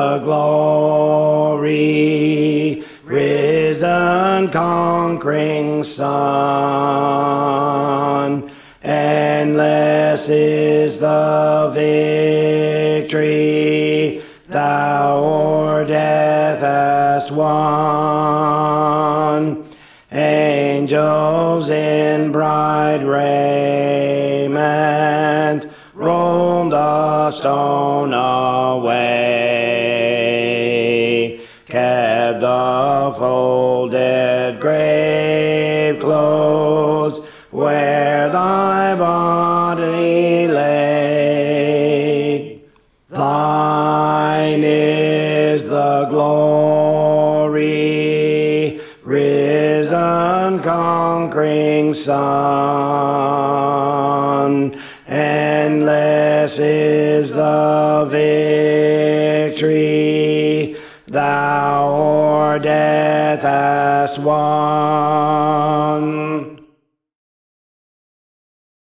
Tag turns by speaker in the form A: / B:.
A: the glory, risen conquering Son. Endless is the victory thou o'er death hast won. Angels in bright raiment rolled the stone away, kept the folded grave close where thy body lay. Thine is the glory, risen conquering Son. Endless is the victory thou o'er death hast won.